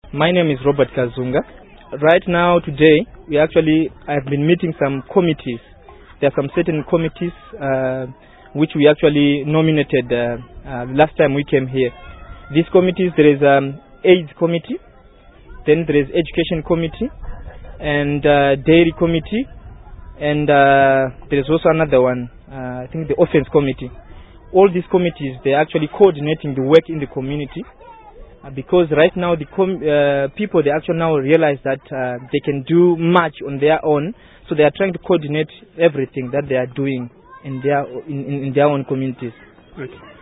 My name is Robert Kazunga. Right now, today, I've been meeting some committees. There are some certain committees which we actually nominated last time we came here. These committees, there is AIDS committee, then there is education committee, and dairy committee, and there is also another one, I think the offense committee. All these committees, they're actually coordinating the work in the community. Because right now the people, they actually now realize that they can do much on their own, so they are trying to coordinate everything that they are doing in their own communities. Okay.